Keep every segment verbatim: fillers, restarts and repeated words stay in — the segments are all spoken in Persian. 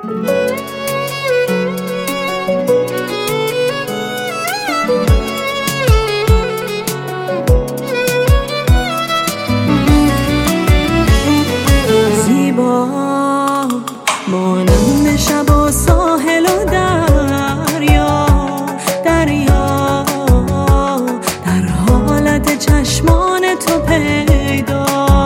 زیبا مانند شب و ساحل و دریا دریا در حالت چشمان تو پیدا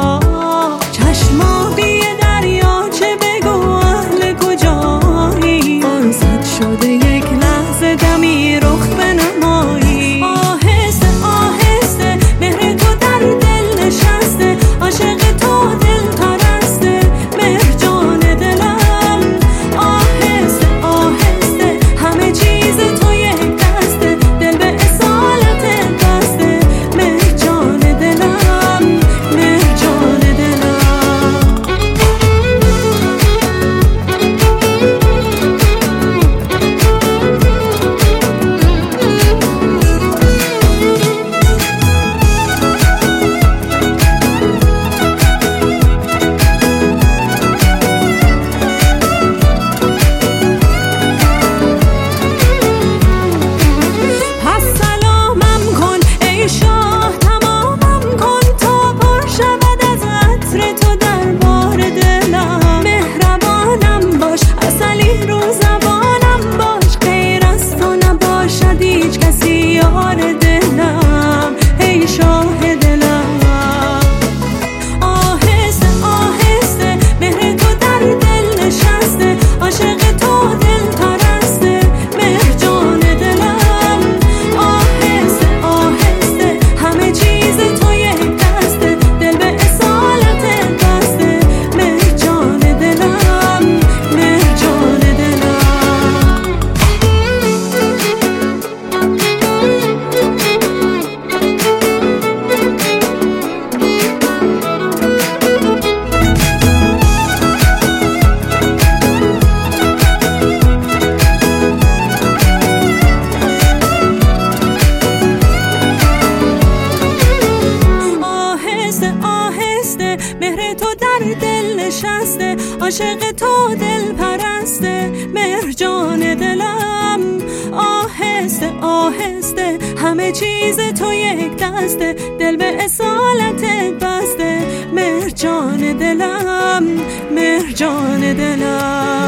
چشمابی دریا چه بگو اهل کجایی فرصت شده یک لحظه دمی رخ بنمایی آهسته آهسته مهر تو در دل نشسته عاشق تو دل پرسته مهر جان دلم آهسته آهسته همه چیز تو یک دسته دل به اصالت بسته مهر جان دلم مهر جان دلم پس سلامم کن ای شاه تمامم کن تا پر شود از عطر تو دربار دلم مهربانم باش عسلی رو زبانم باش غیر از تو نباشد هیچ کسی یار دلم ای شاه دلم آهسته آهسته مهر تو در دل نشسته عاشق تو دل پرسته مهر جان دلم آهسته آهسته همه چیز تو یک دسته دل به اصالت بسته مهر جان دلم مهر جان دلم آهسته آهسته مهر تو در دل نشسته عاشق تو دل پرسته مهر جان دلم آهسته آهسته همه چیز تو یک دسته دل به اصالت بسته مهر جان دلم مهر جان دلم